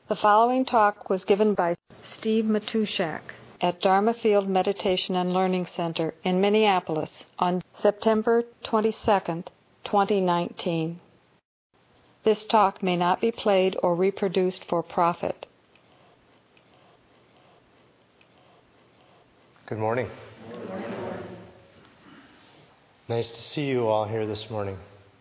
The following talk was given by Steve Matushak at Dharma Field Meditation and Learning Center in Minneapolis on September 22, 2019. This talk may not be played or reproduced for profit. Good morning. Nice to see you all here this morning.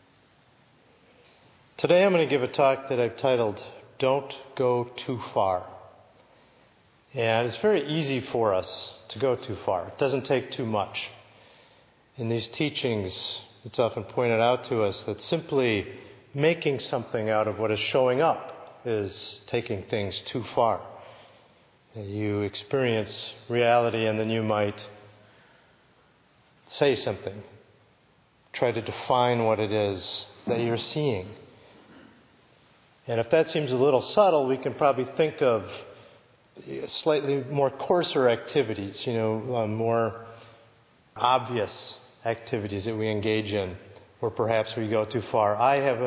Today I'm going to give a talk that I've titled, Don't Go Too Far. And it's very easy for us to go too far. It doesn't take too much. In these teachings, it's often pointed out to us that simply making something out of what is showing up is taking things too far. You experience reality and then you might say something. Try to define what it is that you're seeing. And if that seems a little subtle, we can probably think of slightly more coarser activities, more obvious activities that we engage in, where perhaps we go too far.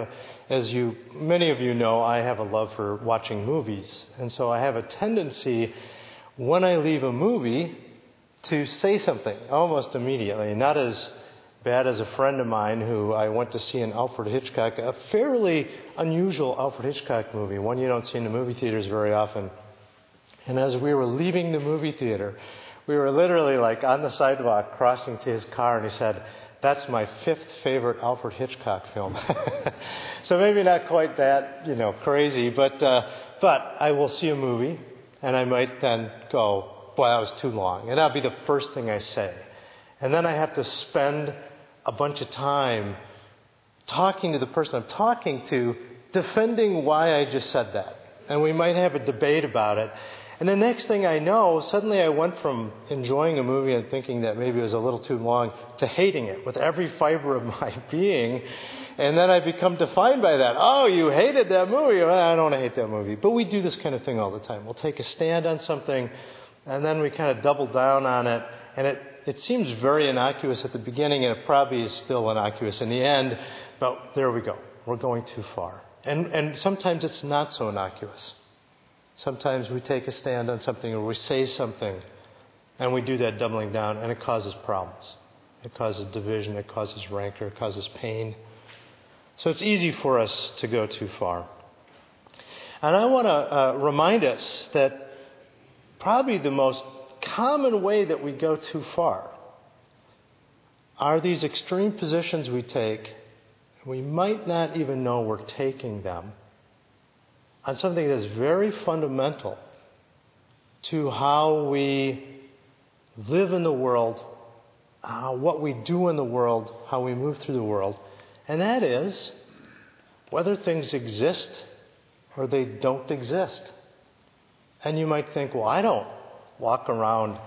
Many of you know, I have a love for watching movies. And so I have a tendency, when I leave a movie, to say something almost immediately. Not as bad as a friend of mine who I went to see in Alfred Hitchcock, a fairly unusual Alfred Hitchcock movie, one you don't see in the movie theaters very often. And as we were leaving the movie theater, we were literally like on the sidewalk crossing to his car, and he said, "That's my 5th favorite Alfred Hitchcock film." So maybe not quite that, crazy, but I will see a movie, and I might then go, "Boy, that was too long," and that'll be the first thing I say. And then I have to spend a bunch of time talking to the person I'm talking to, defending why I just said that. And we might have a debate about it. And the next thing I know, suddenly I went from enjoying a movie and thinking that maybe it was a little too long to hating it with every fiber of my being. And then I become defined by that. "Oh, you hated that movie." Well, I don't hate that movie. But we do this kind of thing all the time. We'll take a stand on something, and then we kind of double down on it. And it seems very innocuous at the beginning, and it probably is still innocuous in the end. But there we go. We're going too far. And sometimes it's not so innocuous. Sometimes we take a stand on something or we say something, and we do that doubling down, and it causes problems. It causes division, it causes rancor, it causes pain. So it's easy for us to go too far. And I want to remind us that probably the most common way that we go too far are these extreme positions we take. We might not even know we're taking them on something that's very fundamental to how we live in the world, what we do in the world, how we move through the world. And that is whether things exist or they don't exist. And you might think, well, I don't walk around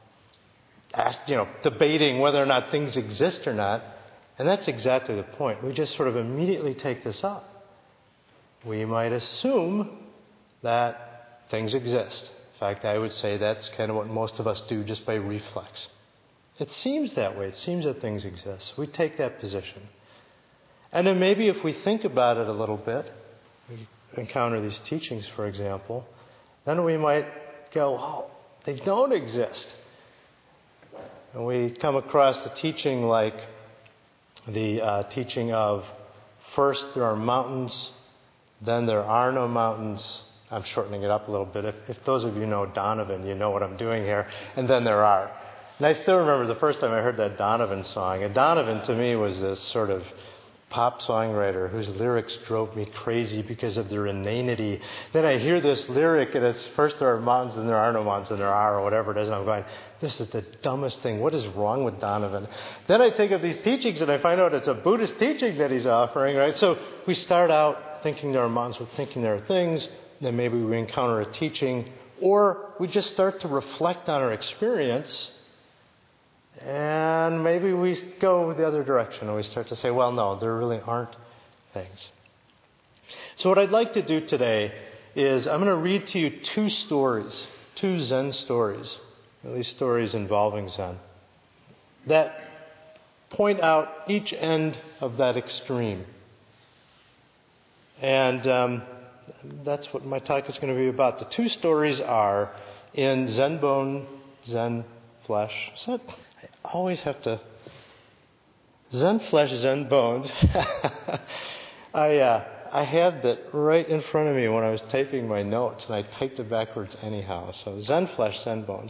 debating whether or not things exist or not. And that's exactly the point. We just sort of immediately take this up. We might assume that things exist. In fact, I would say that's kind of what most of us do just by reflex. It seems that way. It seems that things exist. We take that position. And then maybe if we think about it a little bit, we encounter these teachings, for example, then we might go, "Oh, they don't exist." And we come across the teaching like the teaching of first there are mountains, then there are no mountains. I'm shortening it up a little bit. If those of you know Donovan, you know what I'm doing here. And then there are. And I still remember the first time I heard that Donovan song. And Donovan to me was this sort of pop songwriter whose lyrics drove me crazy because of their inanity. Then I hear this lyric, and it's first there are mountains, then there are no mountains, and there are, or whatever it is, and I'm going, this is the dumbest thing. What is wrong with Donovan? Then I take up these teachings, and I find out it's a Buddhist teaching that he's offering, right? So we start out thinking there are mountains, we're thinking there are things, then maybe we encounter a teaching, or we just start to reflect on our experience. And maybe we go the other direction and we start to say, well, no, there really aren't things. So what I'd like to do today is I'm going to read to you 2 stories, 2 Zen stories, at least stories involving Zen, that point out each end of that extreme. And that's what my talk is going to be about. The two stories are in Zen Bone, Zen Flesh. I always have to... Zen Flesh, Zen Bones. I had that right in front of me when I was typing my notes, and I typed it backwards anyhow. So Zen Flesh, Zen Bones.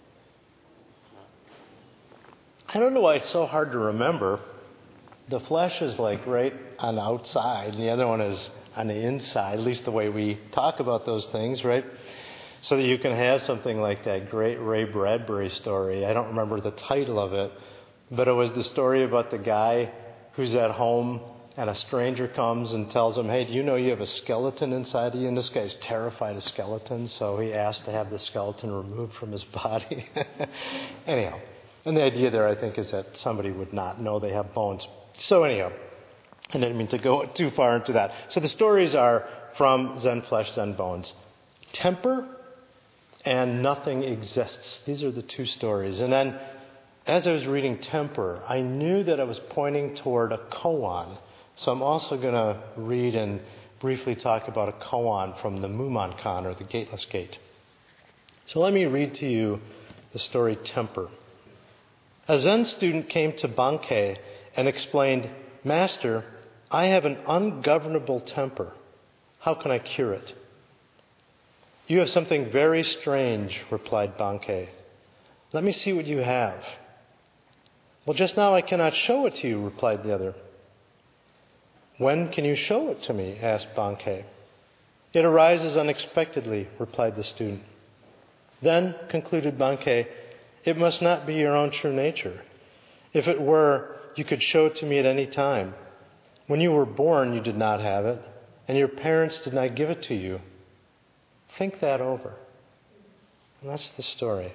I don't know why it's so hard to remember. The flesh is like right on the outside, and the other one is on the inside, at least the way we talk about those things, right? So that you can have something like that great Ray Bradbury story. I don't remember the title of it, but it was the story about the guy who's at home and a stranger comes and tells him, hey, do you know you have a skeleton inside of you? And this guy's terrified of skeletons, so he asked to have the skeleton removed from his body. Anyhow, and the idea there, I think, is that somebody would not know they have bones. So anyhow, I didn't mean to go too far into that. So the stories are from Zen Flesh, Zen Bones. Temper and Nothing Exists. These are the two stories. And then as I was reading Temper, I knew that I was pointing toward a koan. So I'm also going to read and briefly talk about a koan from the Mumonkan, or the Gateless Gate. So let me read to you the story Temper. A Zen student came to Bankei and explained, Master, I have an ungovernable temper. How can I cure it? You have something very strange, replied Bankei. Let me see what you have. Well, just now I cannot show it to you, replied the other. When can you show it to me? Asked Bankei. It arises unexpectedly, replied the student. Then, concluded Bankei, it must not be your own true nature. If it were, you could show it to me at any time. When you were born, you did not have it, and your parents did not give it to you. Think that over. And that's the story.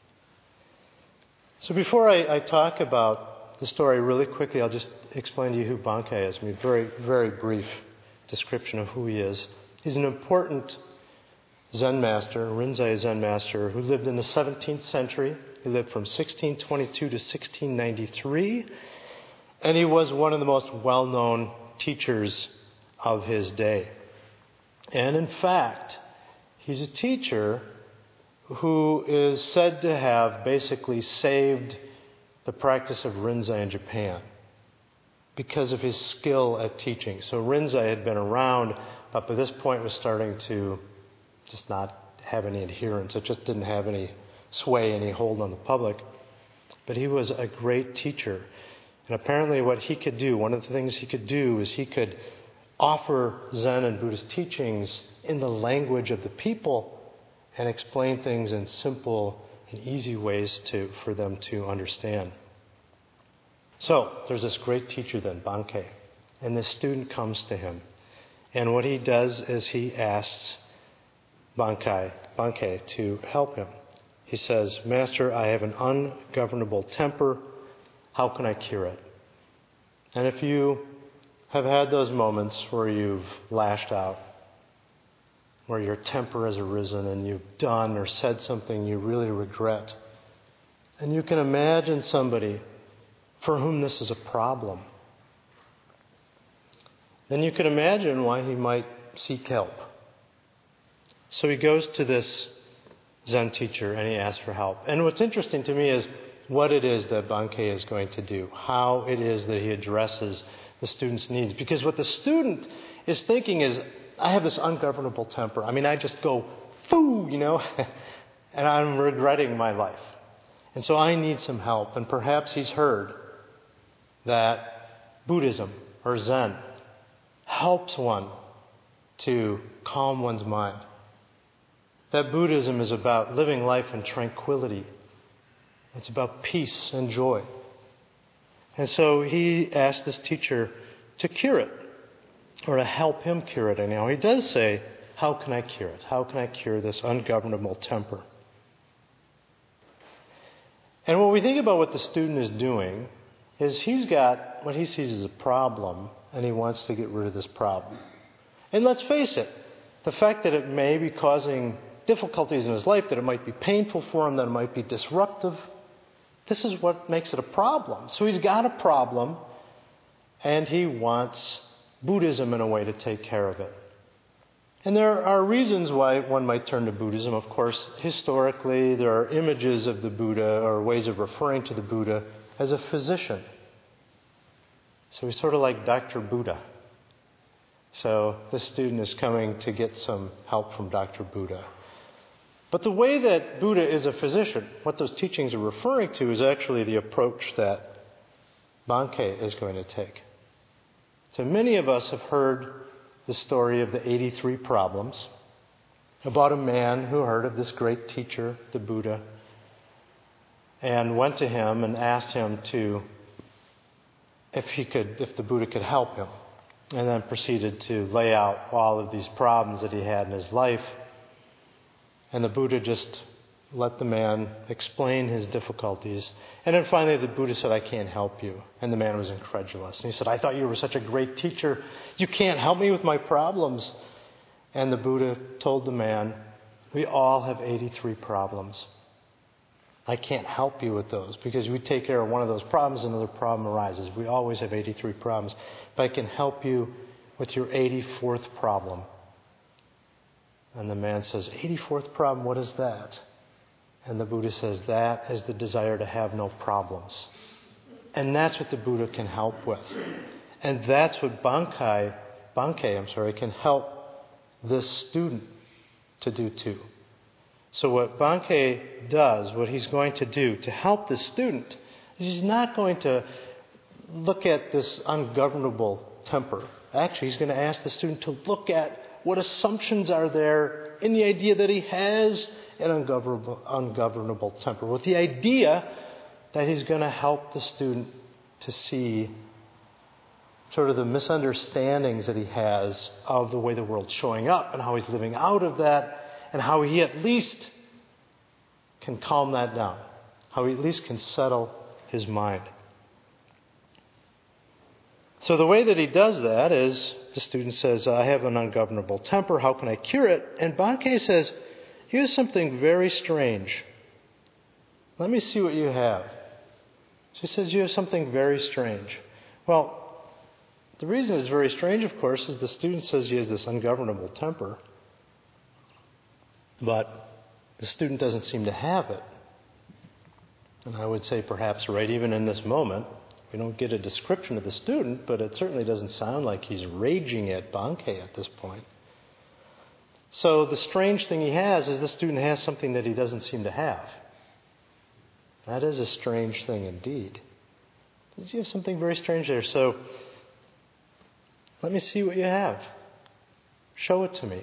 So before I talk about the story really quickly, I'll just explain to you who Bankei is. I mean, very, very brief description of who he is. He's an important Zen master, Rinzai Zen master, who lived in the 17th century. He lived from 1622 to 1693. And he was one of the most well-known teachers of his day. And in fact, he's a teacher who is said to have basically saved the practice of Rinzai in Japan because of his skill at teaching. So Rinzai had been around, but by this point was starting to just not have any adherents. It just didn't have any sway, any hold on the public. But he was a great teacher. And apparently what he could do, one of the things he could do is he could offer Zen and Buddhist teachings in the language of the people and explain things in simple and easy ways for them to understand. So, there's this great teacher then, Bankei, and this student comes to him. And what he does is he asks Bankei to help him. He says, Master, I have an ungovernable temper. How can I cure it? And if you have had those moments where you've lashed out, where your temper has arisen and you've done or said something you really regret, and you can imagine somebody for whom this is a problem, then you can imagine why he might seek help. So he goes to this Zen teacher and he asks for help. And what's interesting to me is what it is that Bankei is going to do, how it is that he addresses the student's needs. Because what the student is thinking is, I have this ungovernable temper. I mean, I just go, foo, and I'm regretting my life. And so I need some help. And perhaps he's heard that Buddhism or Zen helps one to calm one's mind. That Buddhism is about living life in tranquility. It's about peace and joy. And so he asked this teacher to cure it, or to help him cure it. And now he does say, how can I cure it? How can I cure this ungovernable temper? And when we think about what the student is doing, is he's got what he sees as a problem, and he wants to get rid of this problem. And let's face it, the fact that it may be causing difficulties in his life, that it might be painful for him, that it might be disruptive, this is what makes it a problem. So he's got a problem, and he wants Buddhism in a way to take care of it. And there are reasons why one might turn to Buddhism. Of course, historically, there are images of the Buddha or ways of referring to the Buddha as a physician. So he's sort of like Dr. Buddha. So this student is coming to get some help from Dr. Buddha. But the way that Buddha is a physician, what those teachings are referring to, is actually the approach that Bankei is going to take. So many of us have heard the story of the 83 problems about a man who heard of this great teacher, the Buddha, and went to him and asked him if the Buddha could help him, and then proceeded to lay out all of these problems that he had in his life. And the Buddha just let the man explain his difficulties. And then finally the Buddha said, "I can't help you." And the man was incredulous. And he said, "I thought you were such a great teacher. You can't help me with my problems." And the Buddha told the man, "We all have 83 problems. I can't help you with those because we take care of one of those problems, another problem arises. We always have 83 problems. But I can help you with your 84th problem." And the man says, "84th problem, what is that?" And the Buddha says, "That is the desire to have no problems." And that's what the Buddha can help with. And that's what Bankei can help this student to do too. So what Bankei does, what he's going to do to help this student, is he's not going to look at this ungovernable temper. Actually, he's going to ask the student to look at what assumptions are there in the idea that he has an ungovernable temper, with the idea that he's going to help the student to see sort of the misunderstandings that he has of the way the world's showing up and how he's living out of that, and how he at least can calm that down, how he at least can settle his mind. So the way that he does that is, the student says, "I have an ungovernable temper, how can I cure it?" And Bankei says, "Here's something very strange. Let me see what you have." She says, "You have something very strange." Well, the reason it's very strange, of course, is the student says he has this ungovernable temper, but the student doesn't seem to have it. And I would say perhaps right even in this moment, we don't get a description of the student, but it certainly doesn't sound like he's raging at Bankei at this point. So the strange thing he has is the student has something that he doesn't seem to have. That is a strange thing indeed. Did you have something very strange there? So let me see what you have. Show it to me.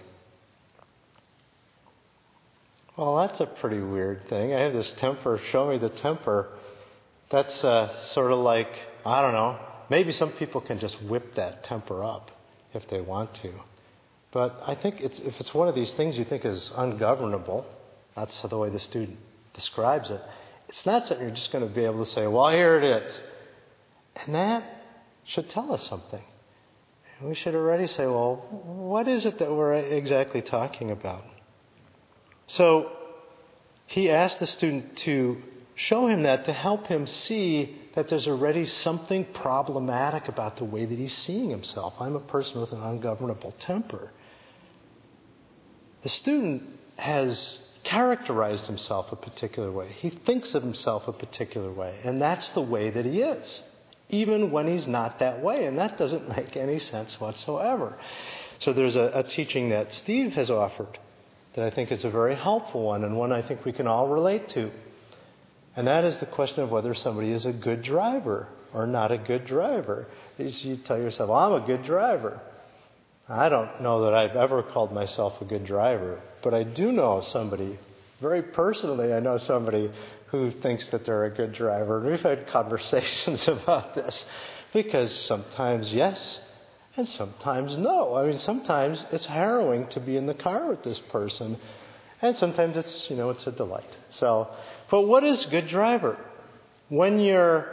Well, that's a pretty weird thing. I have this temper. Show me the temper. That's sort of like, I don't know, maybe some people can just whip that temper up if they want to. But I think if it's one of these things you think is ungovernable, that's the way the student describes it, it's not something you're just going to be able to say, "Well, here it is." And that should tell us something. We should already say, well, what is it that we're exactly talking about? So he asked the student to show him that, to help him see that there's already something problematic about the way that he's seeing himself. I'm a person with an ungovernable temper. The student has characterized himself a particular way. He thinks of himself a particular way, and that's the way that he is, even when he's not that way, and that doesn't make any sense whatsoever. So there's a teaching that Steve has offered that I think is a very helpful one, and one I think we can all relate to. And that is the question of whether somebody is a good driver or not a good driver. You tell yourself, well, I'm a good driver. I don't know that I've ever called myself a good driver, but I do know somebody, very personally, I know somebody who thinks that they're a good driver. And we've had conversations about this, because sometimes yes, and sometimes no. I mean, sometimes it's harrowing to be in the car with this person, and sometimes it's a delight. So, but what is good driver? When you're,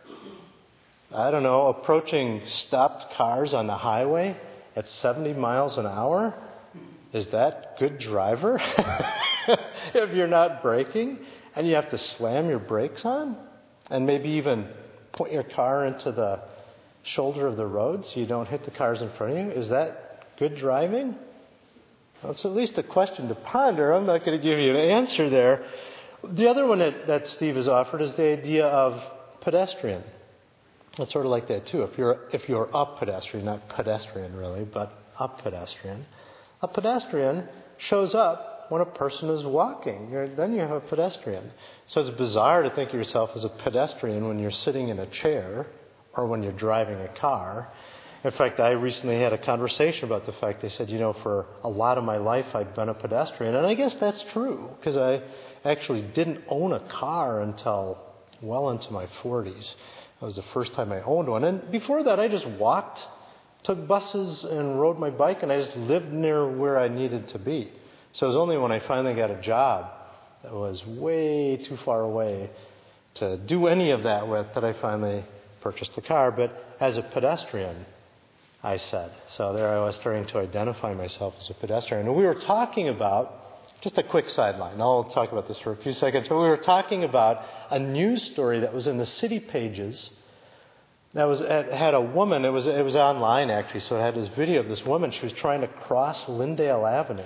approaching stopped cars on the highway at 70 miles an hour, is that good driver? If you're not braking and you have to slam your brakes on and maybe even point your car into the shoulder of the road so you don't hit the cars in front of you, is that good driving? Well, it's at least a question to ponder. I'm not going to give you an answer there. The other one that Steve has offered is the idea of pedestrian. It's sort of like that too. If you're a pedestrian, not pedestrian really, but a pedestrian. A pedestrian shows up when a person is walking. Then you have a pedestrian. So it's bizarre to think of yourself as a pedestrian when you're sitting in a chair or when you're driving a car. In fact, I recently had a conversation about the fact, they said, for a lot of my life I've been a pedestrian. And I guess that's true, because I actually didn't own a car until well into my 40s. That was the first time I owned one. And before that, I just walked, took buses, and rode my bike, and I just lived near where I needed to be. So it was only when I finally got a job that was way too far away to do any of that with that I finally purchased a car. But as a pedestrian, I said. So there I was starting to identify myself as a pedestrian. And we were talking about, just a quick sideline, I'll talk about this for a few seconds, but we were talking about a news story that was in the city pages that had a woman, it was online actually, so it had this video of this woman. She was trying to cross Lyndale Avenue.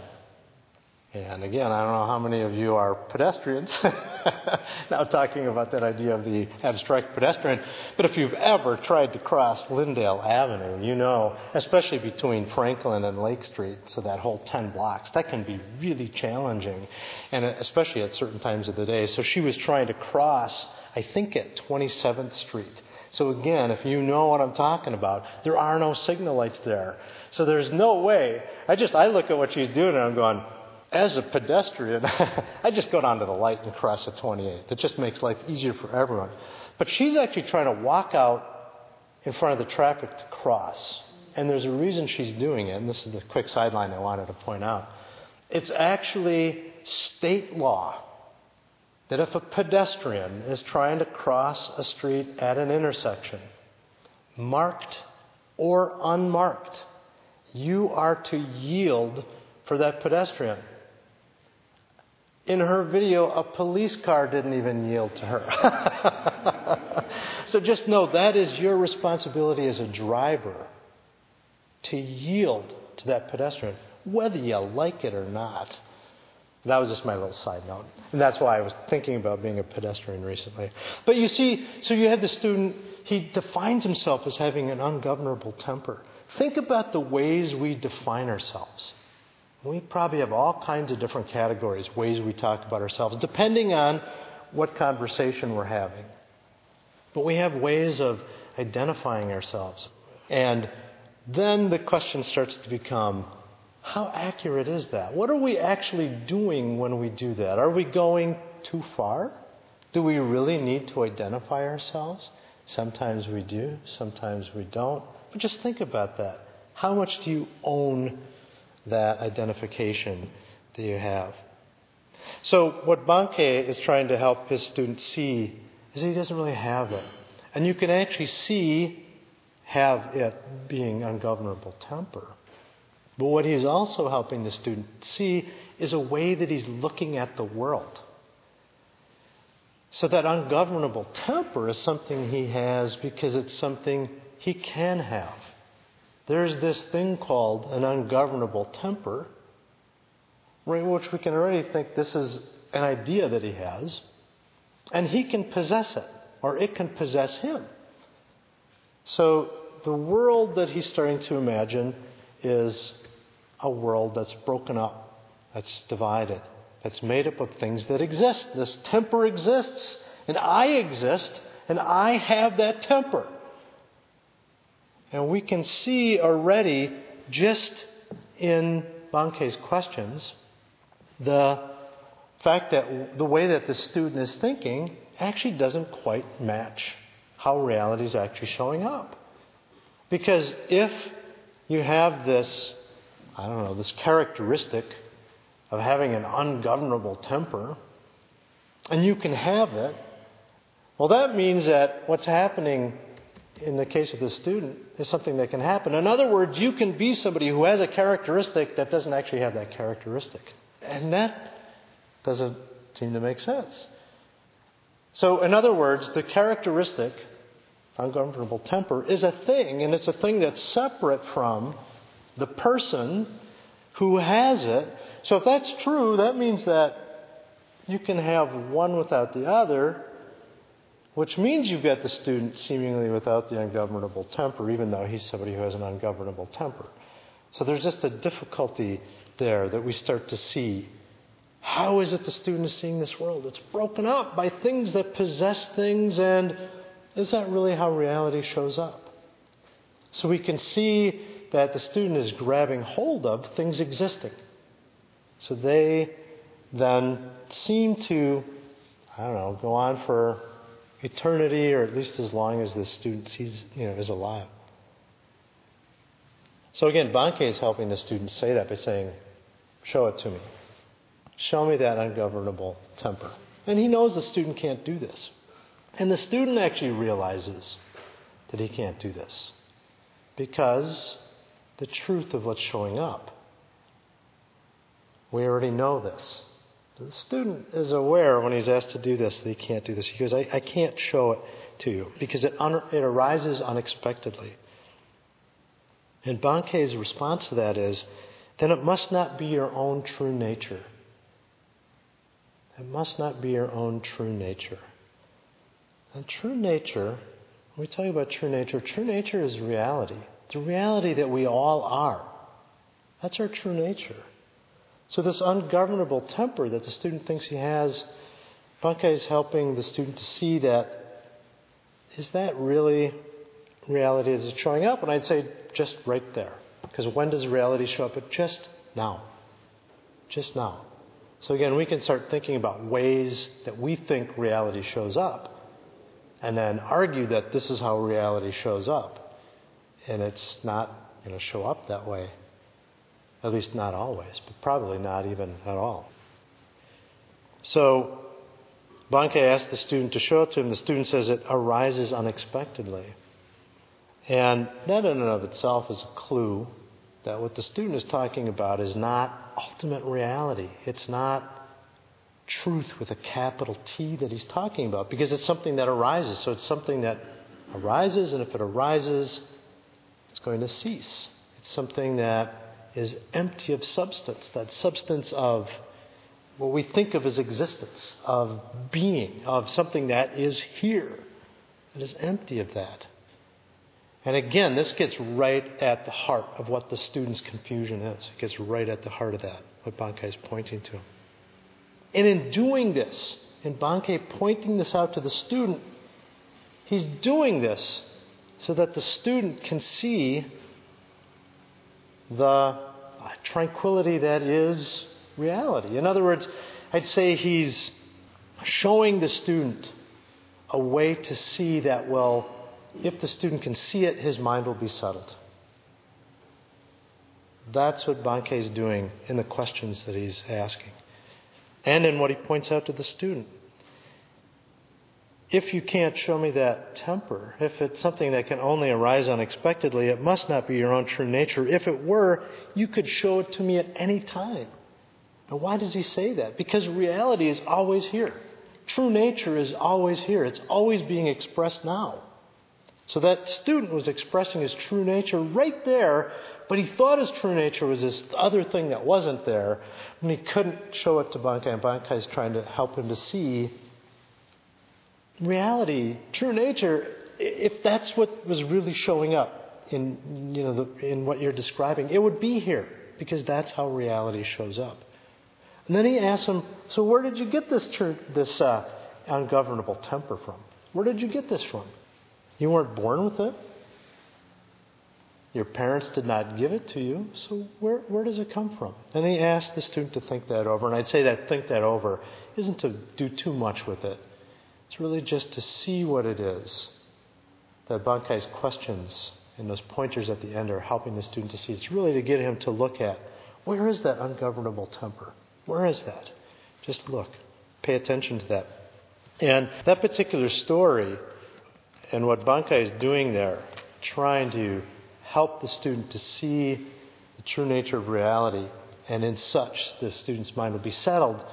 And again, I don't know how many of you are pedestrians, now talking about that idea of the abstract pedestrian, but if you've ever tried to cross Lyndale Avenue, you know, especially between Franklin and Lake Street, so that whole 10 blocks, that can be really challenging, and especially at certain times of the day. So she was trying to cross, I think at 27th Street. So again, if you know what I'm talking about, there are no signal lights there. So there's no way. I look at what she's doing and I'm going, as a pedestrian, I just go down to the light and cross at 28. It just makes life easier for everyone. But she's actually trying to walk out in front of the traffic to cross. And there's a reason she's doing it, and this is the quick sideline I wanted to point out. It's actually state law that if a pedestrian is trying to cross a street at an intersection, marked or unmarked, you are to yield for that pedestrian. In her video, a police car didn't even yield to her. So just know that is your responsibility as a driver, to yield to that pedestrian, whether you like it or not. That was just my little side note. And that's why I was thinking about being a pedestrian recently. But you see, so you have the student, he defines himself as having an ungovernable temper. Think about the ways we define ourselves. We probably have all kinds of different categories, ways we talk about ourselves, depending on what conversation we're having. But we have ways of identifying ourselves. And then the question starts to become, how accurate is that? What are we actually doing when we do that? Are we going too far? Do we really need to identify ourselves? Sometimes we do, sometimes we don't. But just think about that. How much do you own that identification that you have? So what Bankei is trying to help his students see is he doesn't really have it. And you can actually have it being ungovernable temper. But what he's also helping the student see is a way that he's looking at the world. So that ungovernable temper is something he has because it's something he can have. There's this thing called an ungovernable temper, right, which we can already think this is an idea that he has, and he can possess it, or it can possess him. So the world that he's starting to imagine is a world that's broken up, that's divided, that's made up of things that exist. This temper exists, and I exist, and I have that temper. And we can see already, just in Bankei's questions, the fact that the way that the student is thinking actually doesn't quite match how reality is actually showing up. Because if you have this, this characteristic of having an ungovernable temper, and you can have it, well, that means that what's happening in the case of the student is something that can happen. In other words, you can be somebody who has a characteristic that doesn't actually have that characteristic. And that doesn't seem to make sense. So, in other words, the characteristic, ungovernable temper, is a thing, and it's a thing that's separate from the person who has it. So if that's true, that means that you can have one without the other, which means you've got the student seemingly without the ungovernable temper, even though he's somebody who has an ungovernable temper. So there's just a difficulty there that we start to see. How is it the student is seeing this world? It's broken up by things that possess things, and is that really how reality shows up? So we can see that the student is grabbing hold of things existing. So they then seem to, go on for eternity, or at least as long as the student is alive. So again, Bankei is helping the student say that by saying, show it to me. Show me that ungovernable temper. And he knows the student can't do this. And the student actually realizes that he can't do this because the truth of what's showing up. We already know this. The student is aware when he's asked to do this that he can't do this. He goes, I can't show it to you because it arises unexpectedly. And Bankei's response to that is, then it must not be your own true nature. It must not be your own true nature. And true nature, when we talk about true nature is reality. The reality that we all are. That's our true nature. So this ungovernable temper that the student thinks he has, Bankei is helping the student to see that, is that really reality as it's showing up? And I'd say just right there. Because when does reality show up? Just now. Just now. So again, we can start thinking about ways that we think reality shows up and then argue that this is how reality shows up. And it's not going to show up that way. At least not always, but probably not even at all. So Bankei asked the student to show it to him. The student says it arises unexpectedly. And that in and of itself is a clue that what the student is talking about is not ultimate reality. It's not truth with a capital T that he's talking about, because it's something that arises. So it's something that arises, and if it arises, it's going to cease. It's something that is empty of substance, that substance of what we think of as existence, of being, of something that is here. It is empty of that. And again, this gets right at the heart of what the student's confusion is. It gets right at the heart of that, what Bankei is pointing to. And in doing this, in Bankei pointing this out to the student, he's doing this so that the student can see the tranquility that is reality. In other words, I'd say he's showing the student a way to see that, well, if the student can see it, his mind will be settled. That's what Bankei is doing in the questions that he's asking. And in what he points out to the student. If you can't show me that temper, if it's something that can only arise unexpectedly, it must not be your own true nature. If it were, you could show it to me at any time. And why does he say that? Because reality is always here. True nature is always here. It's always being expressed now. So that student was expressing his true nature right there, but he thought his true nature was this other thing that wasn't there, and he couldn't show it to Bankei, and Bankei is trying to help him to see reality, true nature, if that's what was really showing up in in what you're describing, it would be here, because that's how reality shows up. And then he asks him, so where did you get this ungovernable temper from? Where did you get this from? You weren't born with it. Your parents did not give it to you. So where does it come from? And he asked the student to think that over. And I'd say that think that over isn't to do too much with it. It's really just to see what it is that Bankei's questions and those pointers at the end are helping the student to see. It's really to get him to look at, where is that ungovernable temper? Where is that? Just look. Pay attention to that. And that particular story and what Bankei is doing there, trying to help the student to see the true nature of reality, and in such the student's mind will be settled.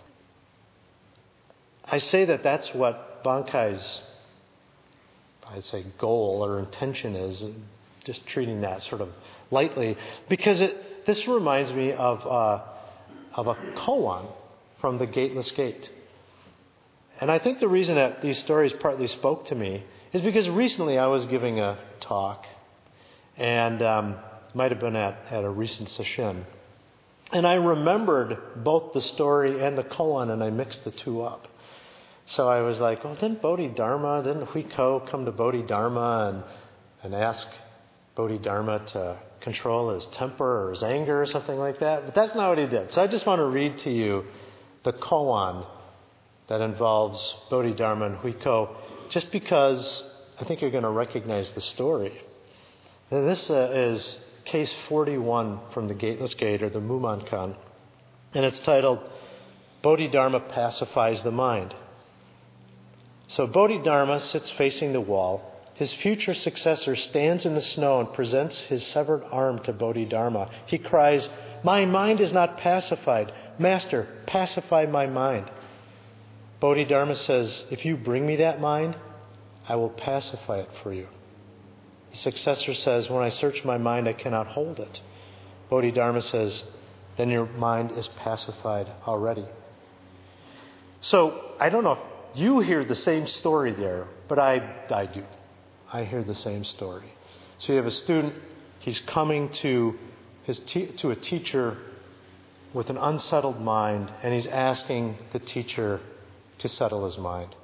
I say that that's what Bankei's, I'd say, goal or intention is, just treating that sort of lightly, because this reminds me of a koan from the Gateless Gate. And I think the reason that these stories partly spoke to me is because recently I was giving a talk, and might have been at a recent session. And I remembered both the story and the koan, and I mixed the two up. So I was like, well, didn't Huiko come to Bodhidharma and ask Bodhidharma to control his temper or his anger or something like that? But that's not what he did. So I just want to read to you the koan that involves Bodhidharma and Huiko, just because I think you're going to recognize the story. And this is case 41 from the Gateless Gate, or the Mumonkan, and it's titled, Bodhidharma Pacifies the Mind. So Bodhidharma sits facing the wall. His future successor stands in the snow and presents his severed arm to Bodhidharma. He cries, "My mind is not pacified. Master, pacify my mind." Bodhidharma says, "If you bring me that mind, I will pacify it for you." The successor says, "When I search my mind, I cannot hold it." Bodhidharma says, "Then your mind is pacified already." So I don't know if you hear the same story there, but I do. I hear the same story. So you have a student, he's coming to a teacher with an unsettled mind, and he's asking the teacher to settle his mind.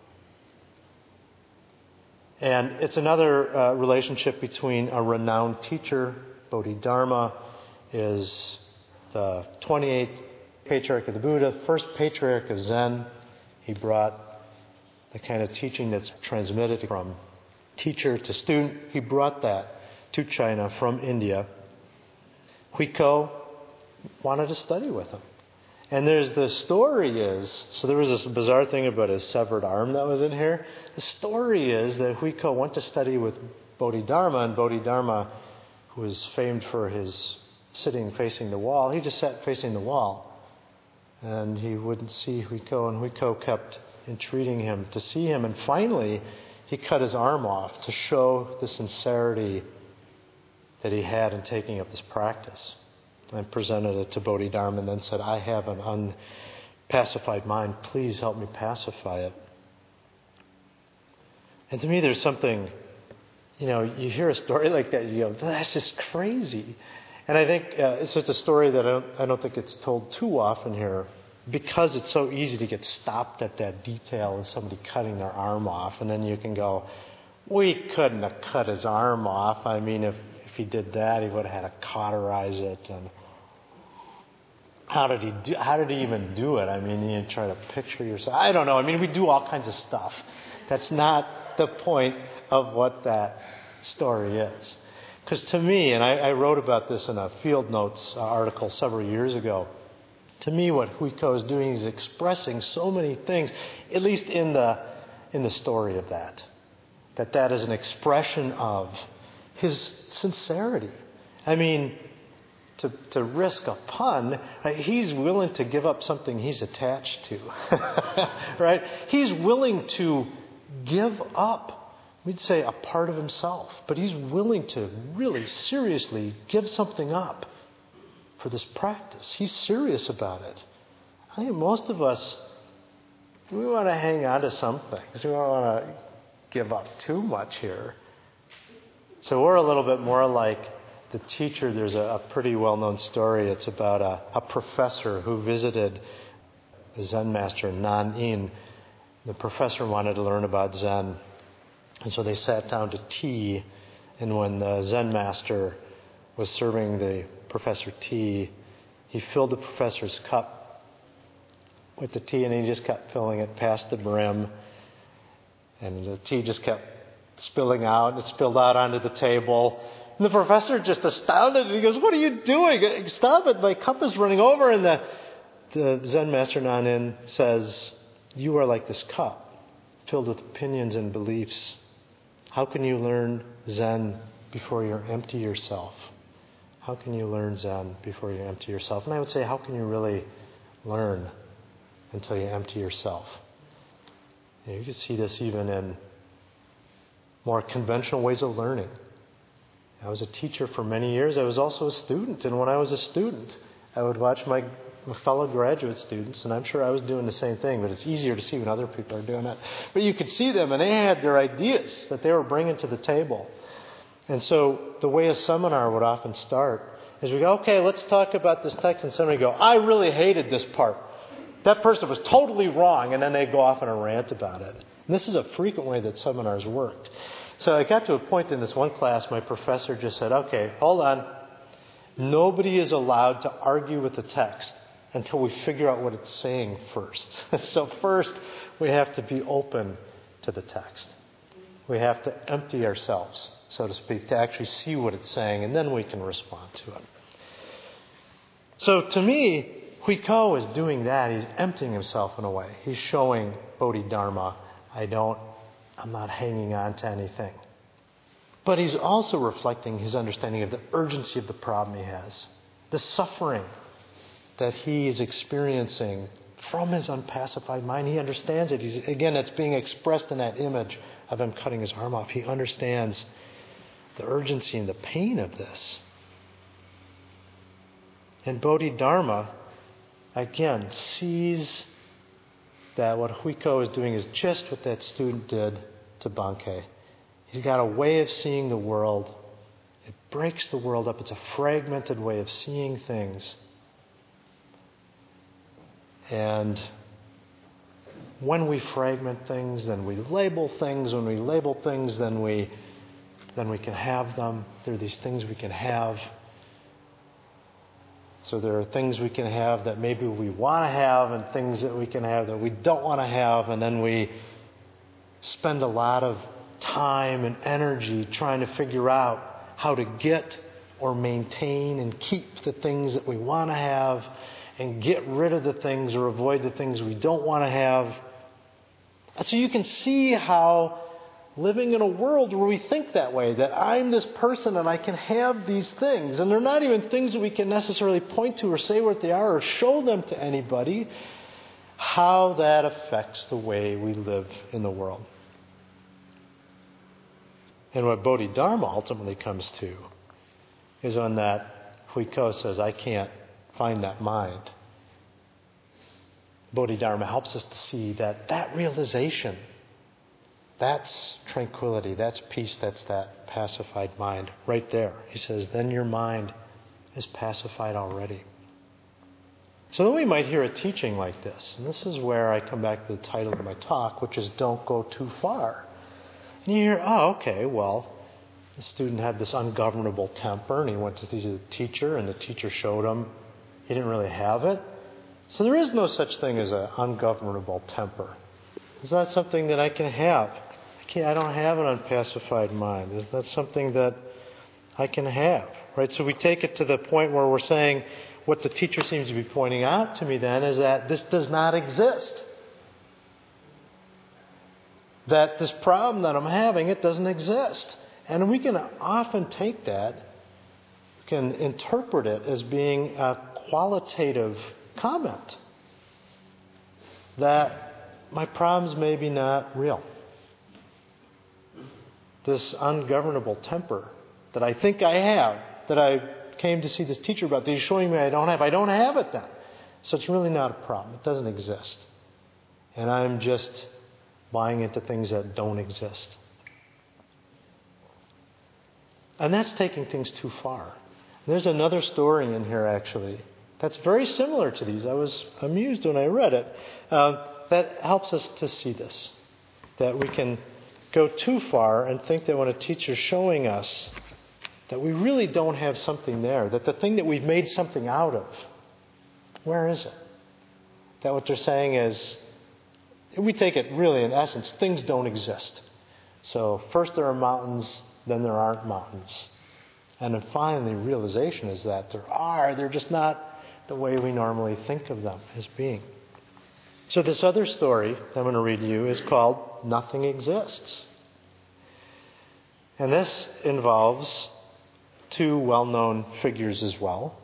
And it's another relationship between a renowned teacher. Bodhidharma is the 28th patriarch of the Buddha, first patriarch of Zen. He brought the kind of teaching that's transmitted from teacher to student. He brought that to China from India. Huiko wanted to study with him. And the story is, so there was this bizarre thing about his severed arm that was in here. The story is that Huiko went to study with Bodhidharma, and Bodhidharma, who was famed for his sitting facing the wall, he just sat facing the wall. And he wouldn't see Huiko, and Huiko kept entreating him to see him. And finally, he cut his arm off to show the sincerity that he had in taking up this practice. And presented it to Bodhidharma and then said, "I have an unpacified mind. Please help me pacify it." And to me, there's something, you hear a story like that, you go, that's just crazy. And I think it's a story that I don't think it's told too often here, because it's so easy to get stopped at that detail of somebody cutting their arm off. And then you can go, we couldn't have cut his arm off. I mean, if he did that, he would have had to cauterize it. And how did he even do it? I mean, you try to picture yourself. I don't know. I mean, we do all kinds of stuff. That's not the point of what that story is. Because to me, and I wrote about this in a Field Notes article several years ago, to me what Huiko is doing is expressing so many things, at least in the story of that is an expression of his sincerity. I mean, to risk a pun, right, he's willing to give up something he's attached to. Right? He's willing to give up, we'd say, a part of himself. But he's willing to really seriously give something up for this practice. He's serious about it. I think most of us, we want to hang on to some things. We don't want to give up too much here. So we're a little bit more like the teacher. There's a pretty well-known story. It's about a professor who visited the Zen master Nan-in. The professor wanted to learn about Zen, and so they sat down to tea. And when the Zen master was serving the professor tea, he filled the professor's cup with the tea, and he just kept filling it past the brim. And the tea just kept spilling out, and it spilled out onto the table. And the professor, just astounded, and he goes, "What are you doing? Stop it, my cup is running over." And the Zen master Nan-in says, "You are like this cup, filled with opinions and beliefs. How can you learn Zen before you empty yourself? How can you learn Zen before you empty yourself?" And I would say, how can you really learn until you empty yourself? You can see this even in more conventional ways of learning. I was a teacher for many years. I was also a student. And when I was a student, I would watch my fellow graduate students, and I'm sure I was doing the same thing, but it's easier to see when other people are doing it. But you could see them, and they had their ideas that they were bringing to the table. And so the way a seminar would often start is we go, okay, let's talk about this text, and somebody go, I really hated this part. That person was totally wrong, and then they go off on a rant about it. And this is a frequent way that seminars worked. So I got to a point in this one class, my professor just said, okay, hold on. Nobody is allowed to argue with the text until we figure out what it's saying first. So first, we have to be open to the text. We have to empty ourselves, so to speak, to actually see what it's saying, and then we can respond to it. So to me, Huiko is doing that. He's emptying himself in a way. He's showing Bodhidharma, I'm not hanging on to anything. But he's also reflecting his understanding of the urgency of the problem he has, the suffering that he is experiencing from his unpacified mind. He understands it. It's being expressed in that image of him cutting his arm off. He understands the urgency and the pain of this. And Bodhidharma, again, sees that what Huiko is doing is just what that student did to Bankei. He's got a way of seeing the world. It breaks the world up. It's a fragmented way of seeing things. And when we fragment things, then we label things. When we label things, then we can have them. There are these things we can have. So there are things we can have that maybe we want to have, and things that we can have that we don't want to have, and then we spend a lot of time and energy trying to figure out how to get or maintain and keep the things that we want to have, and get rid of the things or avoid the things we don't want to have. And so you can see how living in a world where we think that way, that I'm this person and I can have these things, and they're not even things that we can necessarily point to or say what they are or show them to anybody, how that affects the way we live in the world. And what Bodhidharma ultimately comes to is when that Huiko says, I can't find that mind. Bodhidharma helps us to see that realization, that's tranquility, that's peace, that's that pacified mind right there. He says, then your mind is pacified already. So then we might hear a teaching like this. And this is where I come back to the title of my talk, which is Don't Go Too Far. And you hear, the student had this ungovernable temper, and he went to the teacher, and the teacher showed him he didn't really have it. So there is no such thing as an ungovernable temper. It's not something that I can have. I don't have an unpacified mind. It's not something that I can have. Right? So we take it to the point where we're saying what the teacher seems to be pointing out to me then is that this does not exist. That this problem that I'm having, it doesn't exist. And we can often take that, we can interpret it as being a qualitative comment. That my problem's maybe not real. This ungovernable temper that I think I have, that I came to see this teacher about, that he's showing me I don't have it then. So it's really not a problem. It doesn't exist. And I'm just buying into things that don't exist. And that's taking things too far. There's another story in here, actually, that's very similar to these. I was amused when I read it. That helps us to see this. That we can go too far and think that when a teacher's showing us that we really don't have something there, that the thing that we've made something out of, where is it? That what they're saying is, we take it really in essence, things don't exist. So first there are mountains, then there aren't mountains. And then finally realization is that they're just not the way we normally think of them as being. So this other story that I'm going to read to you is called Nothing Exists. And this involves two well-known figures as well.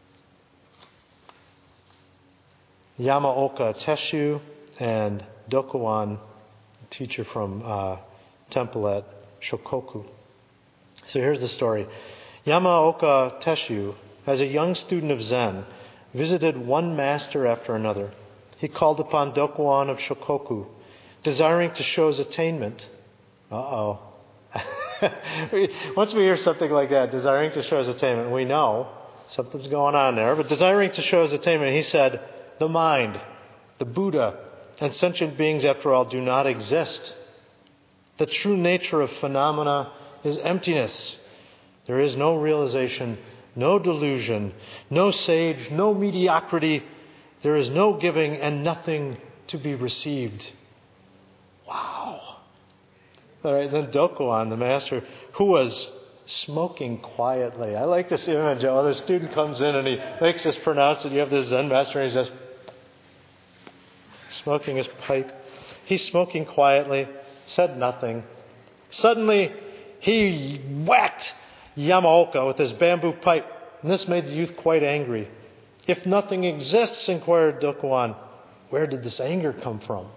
Yamaoka Teshu and Dokuan, a teacher from temple at Shokoku. So here's the story. Yamaoka Tesshu, as a young student of Zen, visited one master after another. He called upon Dokuan of Shokoku, desiring to show his attainment. Uh-oh. Once we hear something like that, desiring to show his attainment, we know something's going on there. But desiring to show his attainment, he said, the mind, the Buddha, and sentient beings, after all, do not exist. The true nature of phenomena is emptiness. There is no realization, no delusion, no sage, no mediocrity. There is no giving and nothing to be received. Wow. All right, then Dokuan, the master, who was smoking quietly. I like this image. The student comes in and he makes this pronouncement. You have this Zen master and he's just smoking his pipe. He's smoking quietly, said nothing. Suddenly, he whacked Yamaoka with his bamboo pipe, and this made the youth quite angry. If nothing exists, inquired Dokuan, where did this anger come from?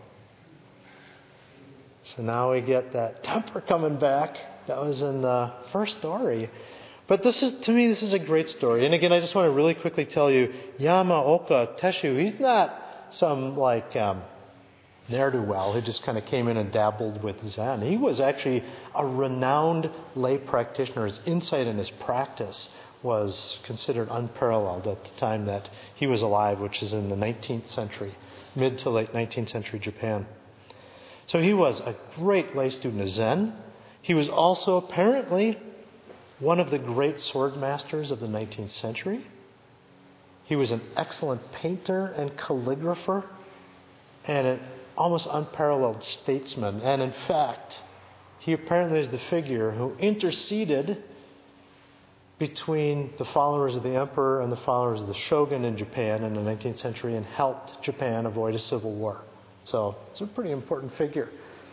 So now we get that temper coming back. That was in the first story. But to me, this is a great story. And again, I just want to really quickly tell you, Yamaoka Tesshu, he's not some ne'er-do-well who just kind of came in and dabbled with Zen. He was actually a renowned lay practitioner. His insight and his practice was considered unparalleled at the time that he was alive, which is in the 19th century, mid to late 19th century Japan. So he was a great lay student of Zen. He was also apparently one of the great sword masters of the 19th century. He was an excellent painter and calligrapher and an almost unparalleled statesman. And in fact, he apparently is the figure who interceded between the followers of the emperor and the followers of the shogun in Japan in the 19th century and helped Japan avoid a civil war. So it's a pretty important figure.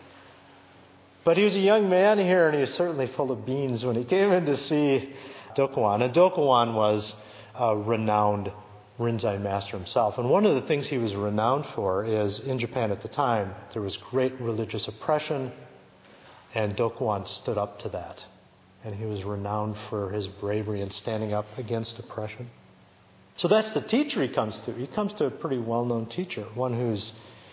But he was a young man here, and he was certainly full of beans when he came in to see Dokuan. And Dokuan was a renowned Rinzai master himself. And one of the things he was renowned for is, in Japan at the time, there was great religious oppression, and Dokuan stood up to that. And he was renowned for his bravery in standing up against oppression. So that's the teacher he comes to. He comes to a pretty well-known teacher, one whose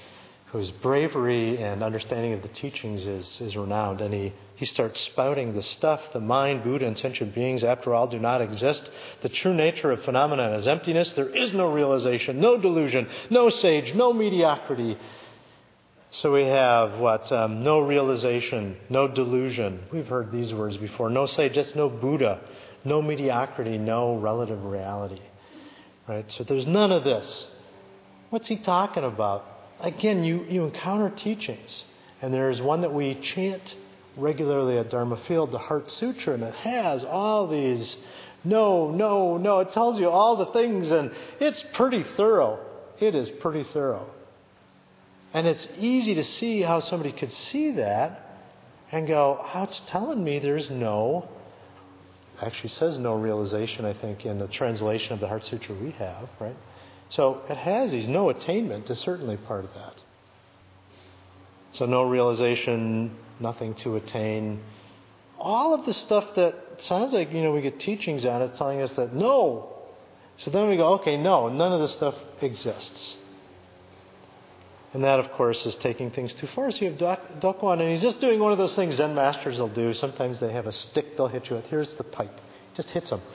bravery and understanding of the teachings is renowned. And he starts spouting the stuff. The mind, Buddha, and sentient beings, after all, do not exist. The true nature of phenomena is emptiness. There is no realization, no delusion, no sage, no mediocrity. So we have no realization, no delusion. We've heard these words before. No sage, that's no Buddha. No mediocrity, no relative reality. Right? So there's none of this. What's he talking about? Again, you encounter teachings, and there's one that we chant regularly at Dharma Field, the Heart Sutra, and it has all these no. It tells you all the things, and it's pretty thorough. It is pretty thorough. And it's easy to see how somebody could see that and go, oh, it's telling me there's actually says no realization, I think, in the translation of the Heart Sutra we have, right? So it has these no attainment is certainly part of that. So no realization, nothing to attain. All of the stuff that sounds like, we get teachings on it telling us that no. So then we go, okay, no, none of this stuff exists. And that, of course, is taking things too far. So you have Dokuan, and he's just doing one of those things Zen masters will do. Sometimes they have a stick they'll hit you with. Here's the pipe. Just hits them.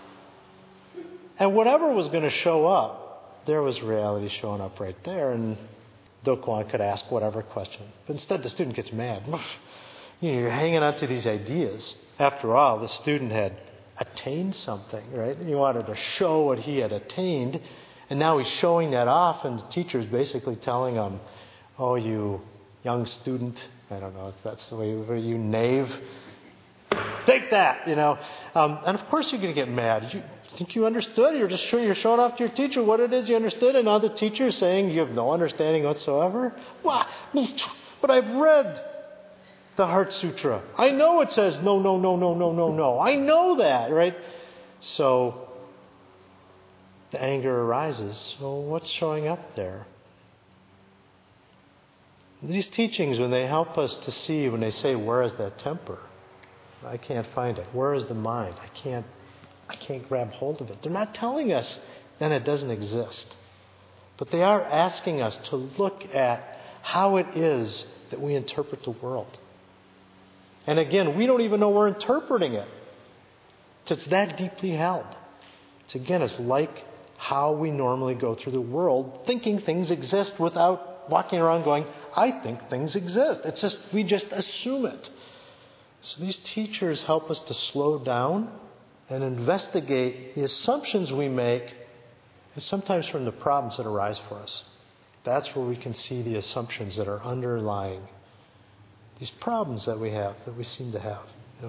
And whatever was going to show up, there was reality showing up right there, and Dokuan could ask whatever question. But instead, the student gets mad. You're hanging on to these ideas. After all, the student had attained something, right? And he wanted to show what he had attained, and now he's showing that off, and the teacher's basically telling him, oh, you young student, I don't know if that's the way, you knave, take that, And of course you're going to get mad. You think you understood? You're showing off to your teacher what it is you understood, and now the teacher is saying you have no understanding whatsoever? What? But I've read the Heart Sutra. I know it says no. I know that, right? So the anger arises. So what's showing up there? These teachings, when they help us to see, when they say, where is that temper? I can't find it. Where is the mind? I can't grab hold of it. They're not telling us then it doesn't exist. But they are asking us to look at how it is that we interpret the world. And again, we don't even know we're interpreting it. It's that deeply held. It's like how we normally go through the world thinking things exist without walking around going, I think things exist. We just assume it. So these teachers help us to slow down and investigate the assumptions we make, and sometimes from the problems that arise for us. That's where we can see the assumptions that are underlying these problems that we seem to have.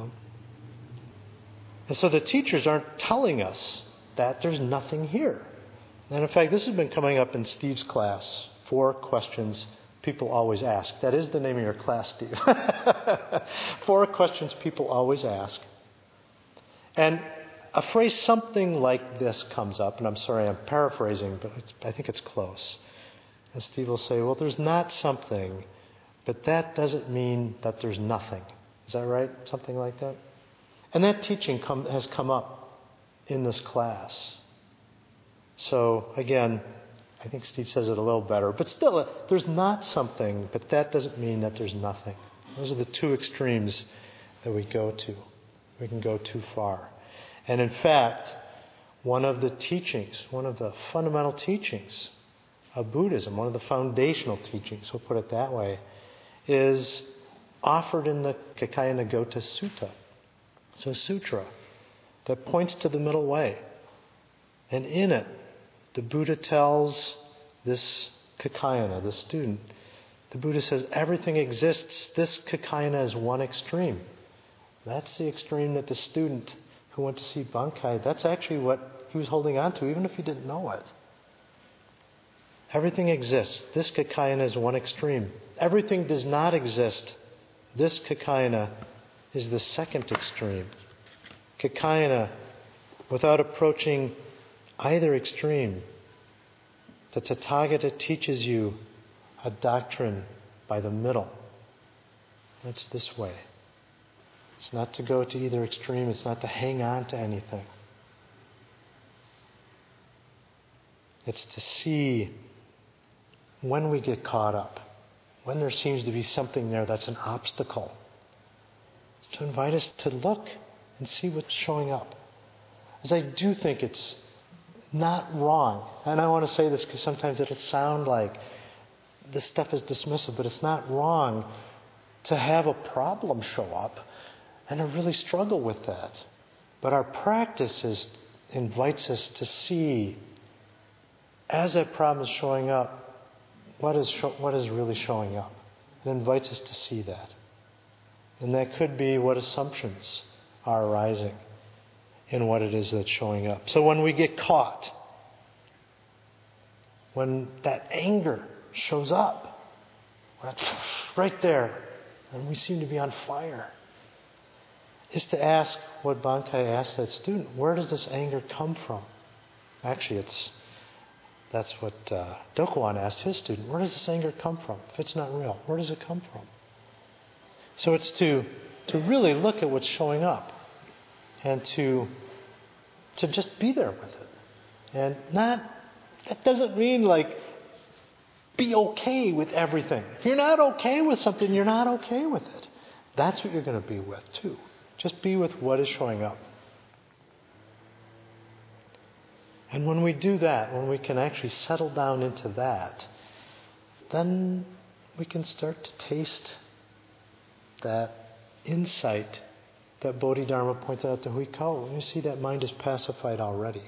And so the teachers aren't telling us that there's nothing here. And in fact, this has been coming up in Steve's class. 4 questions people always ask. That is the name of your class, Steve. 4 questions people always ask. And a phrase something like this comes up, and I'm sorry, I'm paraphrasing, but I think it's close. And Steve will say, well, there's not something, but that doesn't mean that there's nothing. Is that right? Something like that? And that teaching has come up in this class. So, again, I think Steve says it a little better. But still, there's not something, but that doesn't mean that there's nothing. Those are the 2 extremes that we go to. We can go too far. And in fact, one of the fundamental teachings of Buddhism, one of the foundational teachings, we'll put it that way, is offered in the Kekayana Sutta. So a sutra that points to the middle way. And in it, the Buddha tells this Kekayana, the student, the Buddha says, everything exists. This Kekayana is one extreme. That's the extreme that the student who went to see Bankai, that's actually what he was holding on to, even if he didn't know it. Everything exists. This Kekayana is one extreme. Everything does not exist. This Kekayana is the second extreme. Kekayana, without approaching either extreme, the Tathagata teaches you a doctrine by the middle. It's this way. It's not to go to either extreme. It's not to hang on to anything. It's to see when we get caught up, when there seems to be something there that's an obstacle. It's to invite us to look and see what's showing up. As I do think it's not wrong, and I want to say this because sometimes it'll sound like this stuff is dismissive, but it's not wrong to have a problem show up and to really struggle with that. But our practice invites us to see, as that problem is showing up, what is really showing up. It invites us to see that. And that could be what assumptions are arising in what it is that's showing up. So when we get caught, when that anger shows up, right there, and we seem to be on fire, is to ask what Bankai asked that student, where does this anger come from? Actually, that's what Dokuwan asked his student, where does this anger come from? If it's not real, where does it come from? So it's to really look at what's showing up and to just be there with it. And that doesn't mean be okay with everything. If you're not okay with something, you're not okay with it. That's what you're going to be with too. Just be with what is showing up. And when we do that, when we can actually settle down into that, then we can start to taste that insight that Bodhidharma pointed out to Huikawa. When you see that mind is pacified already.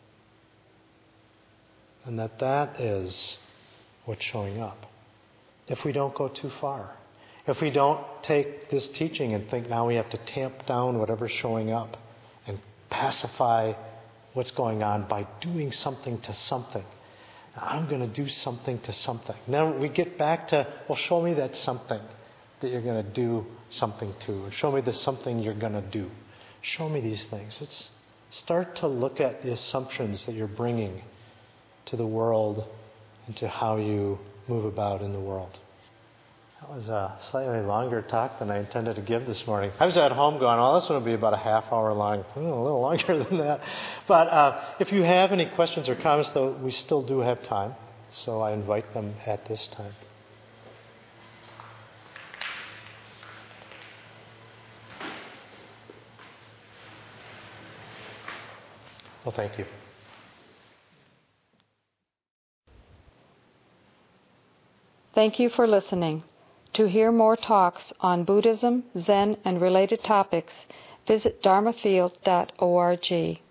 And that is what's showing up. If we don't go too far. If we don't take this teaching and think now we have to tamp down whatever's showing up and pacify what's going on by doing something to something. I'm going to do something to something. Now we get back to, well, show me that something that you're going to do something to. Or show me the something you're going to do. Show me these things. Start to look at the assumptions that you're bringing to the world and to how you move about in the world. That was a slightly longer talk than I intended to give this morning. I was at home going, oh, this one will be about a half hour long. A little longer than that. But if you have any questions or comments, though, we still do have time. So I invite them at this time. Well, thank you. Thank you for listening. To hear more talks on Buddhism, Zen, and related topics, visit dharmafield.org.